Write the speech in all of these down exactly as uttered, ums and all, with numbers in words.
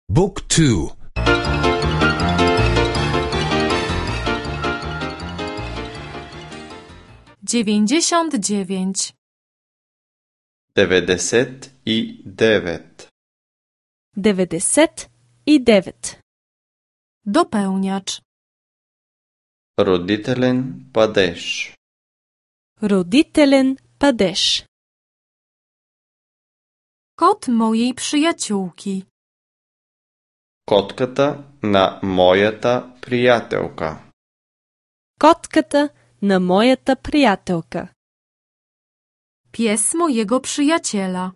Book two. dziewięćdziesiąt dziewięć. Devedeset i devet. Devedeset i devet. Dopełniacz. Родителен падеж. Roditelен падеж. Kot mojej przyjaciółki. Котката на моята приятелка. Котката на моята приятелка. Pies mojego przyjaciela.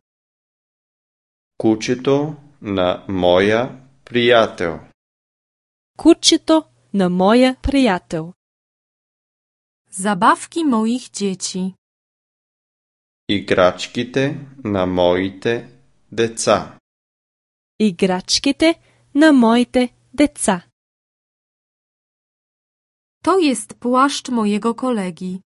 Кучето на моя приятел. Кучето на моя приятел. Zabawki moich dzieci. Играчките на моите деца. Играчките на моите деца. To jest płaszcz mojego kolegi.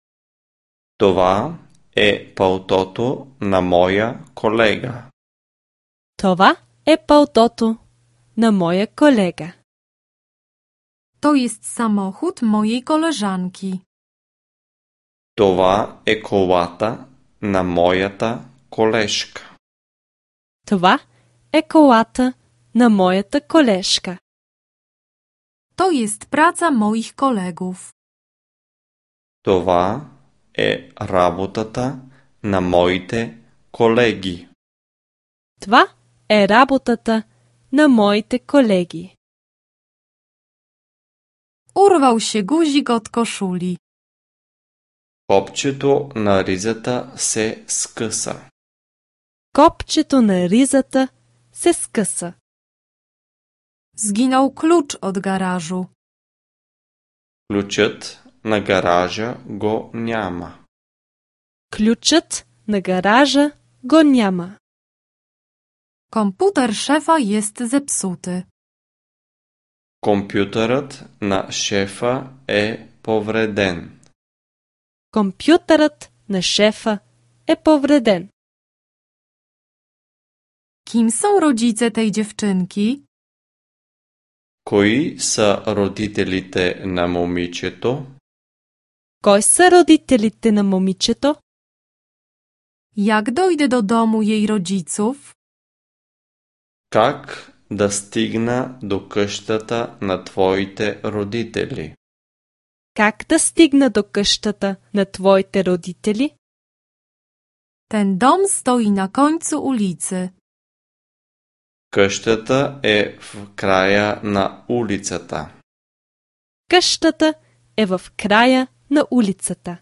Това е палтото на моя колега. Това е палтото на моя колега. To jest samochód mojej koleżanki. Това е колата на моята колежка. Това е колата на моята колежка. To jest praca moich kolegów. Това е работата на моите колеги. Това е работата на моите колеги. Urwał się guzik od koszuli. Копчето на ризата се скъса. Копчето на ризата се скъса. Zginął klucz od garażu. Ключът на гаража го няма. Ключът на гаража го няма. Komputer szefa jest zepsuty. Компютърът на шефа е повреден. Компютърът на шефа е повреден. Kim są rodzice tej dziewczynki? Кои са родителите на момичето? Кой са родителите на момичето? Jak dojdę do domu jej rodziców? Как да стигна до къщата на твоите родители? Как да стигна до къщата на твоите родители? Ten dom stoi na końcu ulicy. Къщата е в края на улицата. Къщата е в края на улицата.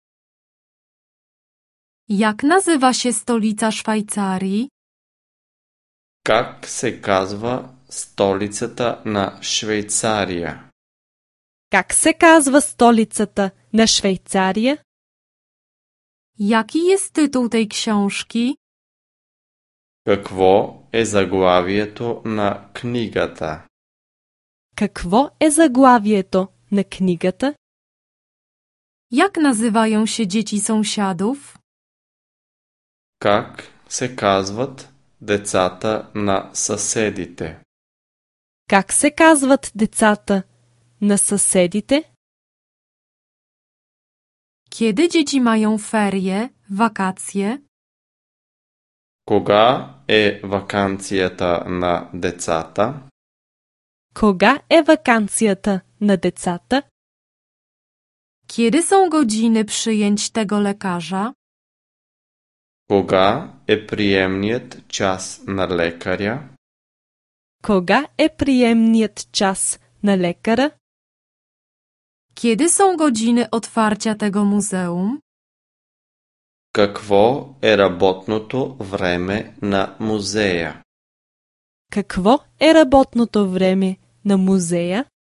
Jak nazywa się stolica Szwajcarii? Как се казва столицата на Швейцария? Как се казва столицата на Швейцария? Jaki jest tytuł tej książki? Какво е заглавието на книгата? Какво е заглавието на книгата? Jak nazywają się dzieci sąsiadów? Как се казват децата на съседите? Как се казват децата на съседите? Kiedy dzieci mają ferie, wakacje? Кога е ваканцията на децата? Кога е ваканцията на децата? Kiedy są godziny przyjęć tego lekarza? Кога е приемният час на лекаря? Кога е приемният час на лекара? Kiedy są godziny otwarcia tego muzeum? Какво е работното време на музея? Какво е работното време на музея?